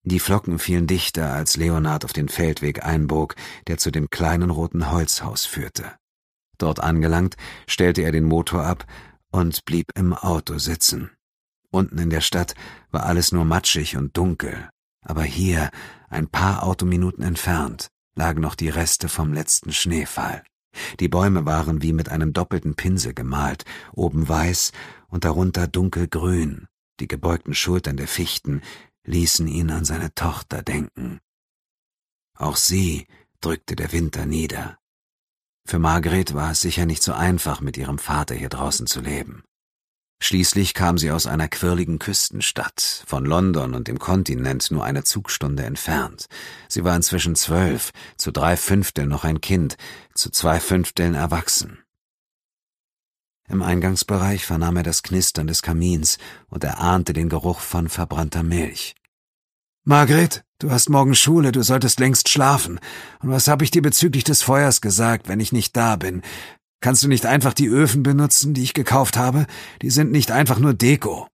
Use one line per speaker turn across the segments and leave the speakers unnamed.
Die Flocken fielen dichter, als Leonard auf den Feldweg einbog, der zu dem kleinen roten Holzhaus führte. Dort angelangt, stellte er den Motor ab und blieb im Auto sitzen. Unten in der Stadt war alles nur matschig und dunkel, aber hier, ein paar Autominuten entfernt, lagen noch die Reste vom letzten Schneefall. Die Bäume waren wie mit einem doppelten Pinsel gemalt, oben weiß und darunter dunkelgrün. Die gebeugten Schultern der Fichten ließen ihn an seine Tochter denken. Auch sie drückte der Winter nieder. Für Margret war es sicher nicht so einfach, mit ihrem Vater hier draußen zu leben. Schließlich kam sie aus einer quirligen Küstenstadt, von London und dem Kontinent nur eine Zugstunde entfernt. Sie war inzwischen 12, zu 3/5 noch ein Kind, zu 2/5 erwachsen. Im Eingangsbereich vernahm er das Knistern des Kamins und er ahnte den Geruch von verbrannter Milch. »Margret, du hast morgen Schule, du solltest längst schlafen. Und was habe ich dir bezüglich des Feuers gesagt, wenn ich nicht da bin? Kannst du nicht einfach die Öfen benutzen, die ich gekauft habe? Die sind nicht einfach nur Deko.«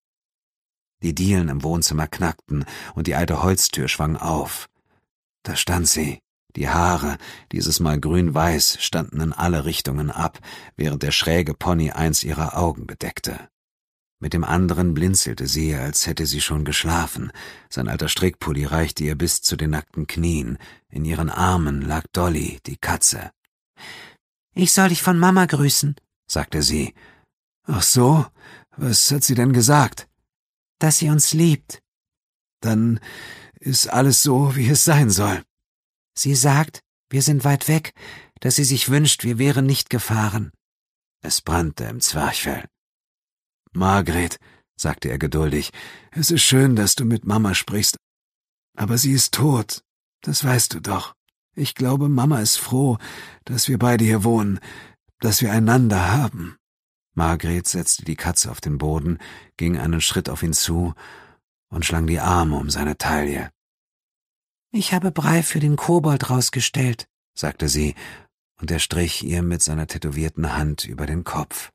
Die Dielen im Wohnzimmer knackten und die alte Holztür schwang auf. Da stand sie. Die Haare, dieses Mal grün-weiß, standen in alle Richtungen ab, während der schräge Pony eins ihrer Augen bedeckte. Mit dem anderen blinzelte sie, als hätte sie schon geschlafen. Sein alter Strickpulli reichte ihr bis zu den nackten Knien. In ihren Armen lag Dolly, die Katze. »Ich soll dich von Mama grüßen«, sagte sie. »Ach so? Was hat sie denn gesagt?« »Dass sie uns liebt.« »Dann ist alles so, wie es sein soll.« »Sie sagt, wir sind weit weg, dass sie sich wünscht, wir wären nicht gefahren.« Es brannte im Zwerchfell. »Margret«, sagte er geduldig, »es ist schön, dass du mit Mama sprichst, aber sie ist tot, das weißt du doch. Ich glaube, Mama ist froh, dass wir beide hier wohnen, dass wir einander haben.« Margret setzte die Katze auf den Boden, ging einen Schritt auf ihn zu und schlang die Arme um seine Taille. »Ich habe Brei für den Kobold rausgestellt«, sagte sie, und er strich ihr mit seiner tätowierten Hand über den Kopf.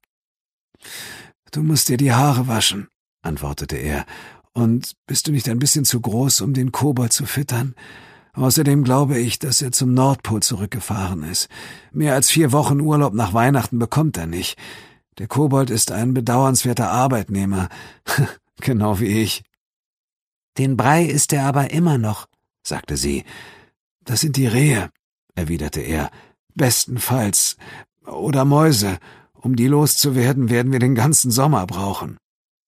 »Du musst dir die Haare waschen«, antwortete er, »und bist du nicht ein bisschen zu groß, um den Kobold zu füttern? Außerdem glaube ich, dass er zum Nordpol zurückgefahren ist. Mehr als 4 Wochen Urlaub nach Weihnachten bekommt er nicht. Der Kobold ist ein bedauernswerter Arbeitnehmer, genau wie ich.« »Den Brei isst er aber immer noch«, sagte sie. »Das sind die Rehe«, erwiderte er. »Bestenfalls. Oder Mäuse. Um die loszuwerden, werden wir den ganzen Sommer brauchen.«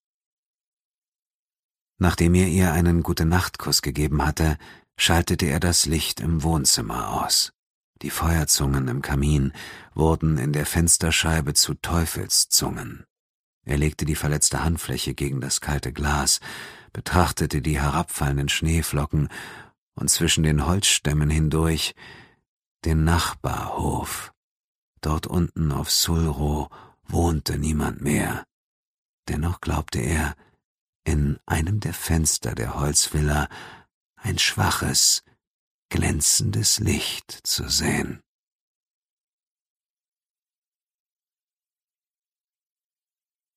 Nachdem er ihr einen Gute-Nacht-Kuss gegeben hatte, schaltete er das Licht im Wohnzimmer aus. Die Feuerzungen im Kamin wurden in der Fensterscheibe zu Teufelszungen. Er legte die verletzte Handfläche gegen das kalte Glas, betrachtete die herabfallenden Schneeflocken und zwischen den Holzstämmen hindurch den Nachbarhof. Dort unten auf Sulro wohnte niemand mehr. Dennoch glaubte er, in einem der Fenster der Holzvilla ein schwaches, glänzendes Licht zu sehen.